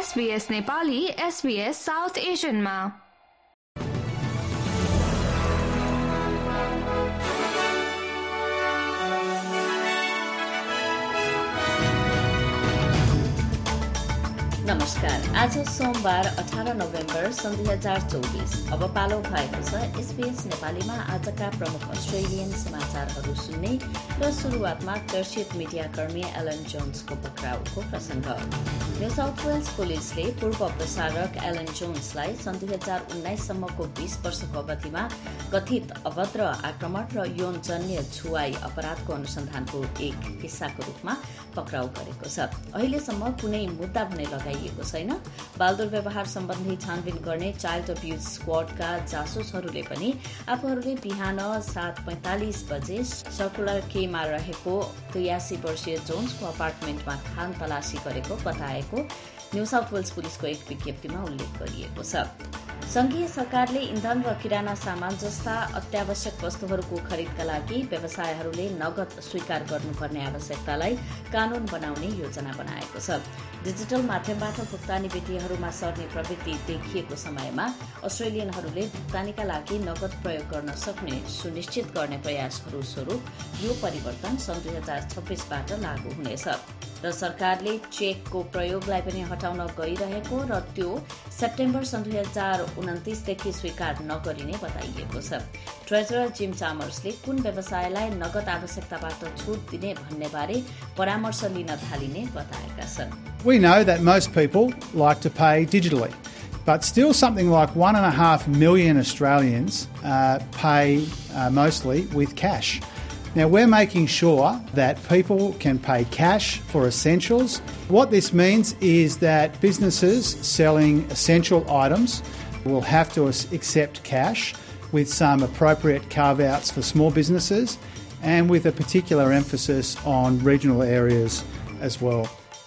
SBS Nepali SBS South एशियनमा। नमस्कार, आज सोमबार 18 नोभेम्बर सन् 2024। अब पालो भएको छ SBS नेपालीमा आजका प्रमुख अस्ट्रेलियन समाचारहरू सुन्ने र सुरुवातमा चर्चित मिडियाकर्मी एलन जोन्सको पक्राउको प्रसंग। न्यू साउथ वेल्स पुलिसले पूर्व प्रसारक एलन जोन्सलाई सन् 2019 सम्मको 20 वर्षको अवधिमा कथित अभद्र आक्रमण र यौनजन्य छुवाई अपराधको अनुसन्धानको एक हिस्साको रूपमा पक्राउ गरेको छ। अहिलेसम्म कुनै मुद्दा भने लगाइएको छैन। बाल दुर्व्यवहार सम्बन्धी छानबिन गर्ने चाइल्ड अब्युज स्क्वाडका जासुसहरूले पनि आफूहरूले बिहान 7:45 बजे सर्कुलर केमा रहेको 83 वर्षीय जोन्सको अपार्टमेन्टमा खान तलासी गरेको बताएको न्यू साउथ वेल्स पुलिसको एक विज्ञप्तिमा उल्लेख गरिएको छ। संघीय सरकारले इन्धन र किराना सामान जस्ता अत्यावश्यक वस्तुहरूको खरिदका लागि व्यवसायहरूले नगद स्वीकार गर्नुपर्ने आवश्यकतालाई कानून बनाउने योजना बनाएको छ। डिजिटल माध्यमबाट भुक्तानी विधिहरूमा सर्ने प्रवृत्ति देखिएको समयमा अस्ट्रेलियनहरूले भुक्तानीका लागि नगद प्रयोग गर्न सक्ने सुनिश्चित गर्ने प्रयासहरू स्वरूप यो परिवर्तन सन् 2026बाट लागू हुनेछ र सरकारले चेकको प्रयोगलाई पनि हटाउन गइरहेको र त्यो सेप्टेम्बर सन् 2029 देखि स्वीकार नगरिने बताइएको छ। ट्रेजरर जिम चामर्सले कुन व्यवसायलाई नगद आवश्यकताबाट छुट दिने भन्ने बारे परामर्श लिन थालिने बताएका छन्। We know that most people like to pay digitally, but still something like 1.5 million Australians pay mostly with cash. Now, we're making sure that people can pay cash for essentials. What this means is that businesses selling essential items will have to accept cash with some appropriate carve-outs for small businesses and with a particular emphasis on regional areas as well.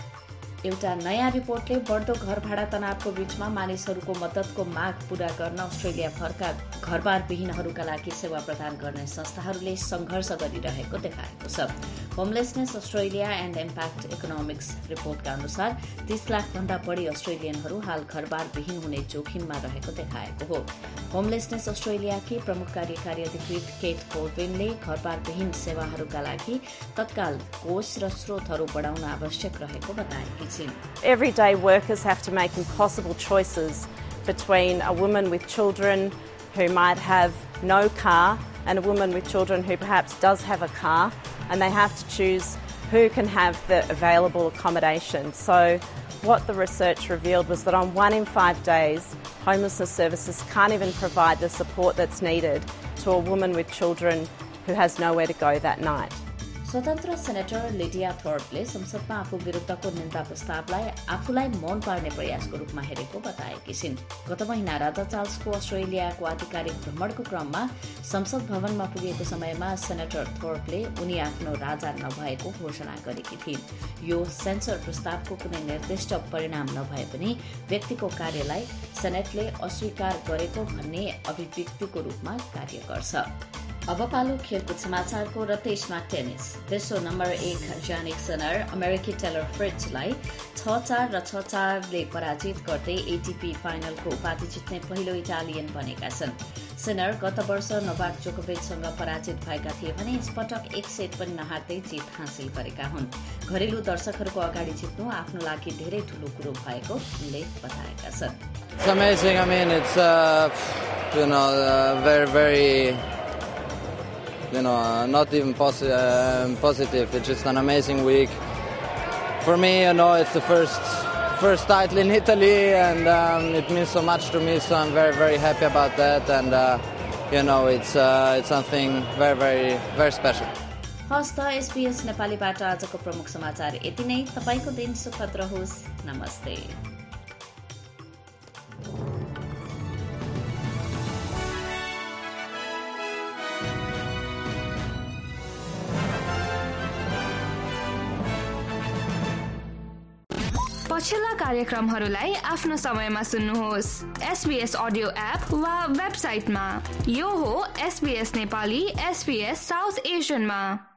एउटा नयाँ रिपोर्टले बढ्दो घर भाडा तनावको बीचमा मानिसहरूको मद्दतको माग पूरा गर्न अस्ट्रेलिया भरका घरबार विहीनहरूका लागि सेवा प्रदान गर्ने संस्थाहरूले संघर्ष गरिरहेको देखाएको छ। Homelessness Australia and impact economics रिपोर्टका अनुसार 30 लाख भन्दा बढी अस्ट्रेलियनहरू हाल घरबार विहीन हुने जोखिममा रहेको देखाएको हो। होमलेसनेस अस्ट्रेलियाकी प्रमुख कार्यकारी अधिकृत केट कोर्बिनले घरबार विहीन सेवाहरूका लागि तत्काल कोष र स्रोतहरू बढाउन आवश्यक रहेको बताएकी। Everyday workers have to make impossible choices between a woman with children who might have no car and a woman with children who perhaps does have a car, and they have to choose who can have the available accommodation. So what the research revealed was that on 1 in 5 days, homelessness services can't even provide the support that's needed to a woman with children who has nowhere to go that night. स्वतन्त्र senator Lidia थोर्पले संसदमा आफू विरुद्धको निन्दा प्रस्तावलाई आफूलाई मौन पार्ने प्रयासको रूपमा हेरेको बताएकी छिन्। गत महिना राजा चार्ल्सको अस्ट्रेलियाको आधिकारिक भ्रमणको क्रममा संसद भवनमा पुगेको समयमा सेनेटर थोर्पले उनी आफ्नो राजा नभएको घोषणा गरेकी थिइन्। यो सेन्सर प्रस्तावको कुनै निर्दिष्ट परिणाम नभए पनि व्यक्तिको कार्यलाई सेनेटले अस्वीकार गरेको भन्ने अभिव्यक्तिको रूपमा कार्य गर्छ। अब पालो खेलकुद समाचारको र त्यसमा टेनिस। विश्व नम्बर 1 जानिक सिनर अमेरिकी टेलर फ्रिट्जलाई 6-4 र 6-4 ले पराजित गर्दै एटीपी फाइनलको उपाधि जित्ने पहिलो इटालियन बनेका छन्। सिनर गत वर्ष नोभाक जोकोभिचसँग पराजित भएका थिए भने यसपटक एक सेट पनि नहार्दै जित हासिल गरेका हुन्। घरेलु दर्शकहरूको अगाडि जित्नु आफ्नो लागि धेरै ठूलो कुरो भएको उनले बताएका छन्। It's amazing. I mean, it's very not even positive. It's just an amazing week for me. It's the first title in Italy, and it means so much to me. So I'm very, very happy about that, and it's something very, very, very special. हस्त SBS नेपालीबाट आजको प्रमुख समाचार यति नै। तपाईको दिन सुखद रहोस्। नमस्ते। पछिल्ला कार्यक्रमहरूलाई आफ्नो समयमा सुन्नुहोस् SBS अडियो एप वा वेबसाइटमा। यो हो SBS नेपाली SBS साउथ एशियनमा।